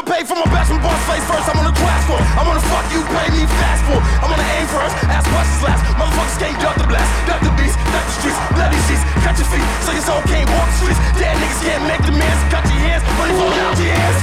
I'ma pay for my best from boss face first. I'm on the class for. I wanna fuck you, pay me fast for. I'm gonna aim first, ask questions last. Motherfuckers can't duck the blast, duck the beast, duck the streets, bloody sheets, cut your feet, so your soul can't walk the streets. Dead niggas can't make demands, cut your hands, money falling out your hands.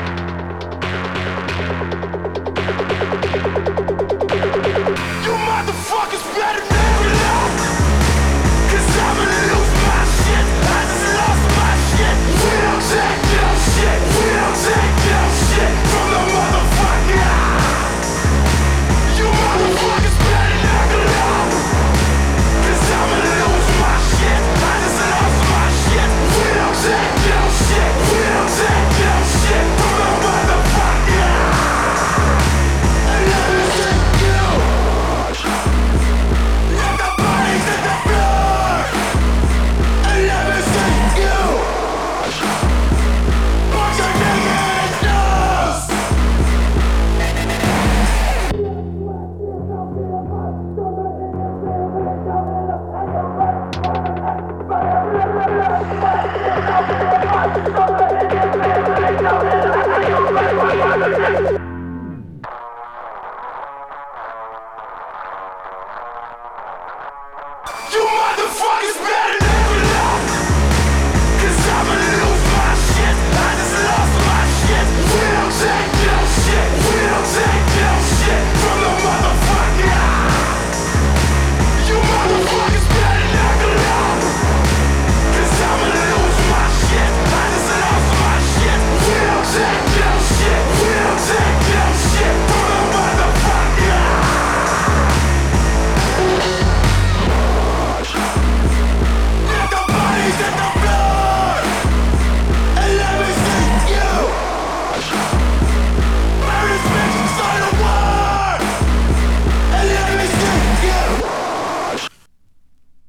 You motherfuckers better never know, 'cause I'ma lose my shit. I just lost my shit. We don't take no shit. We don't take no shit from the motherfucker. You motherfuckers better never know, 'cause I'ma lose my shit. I just lost my shit. We don't take no shit. We don't take no shit from the motherfucker. Let me take you. Let the bodies hit the floor. Let me take you. Put your nigga in his nose. You motherfuckers better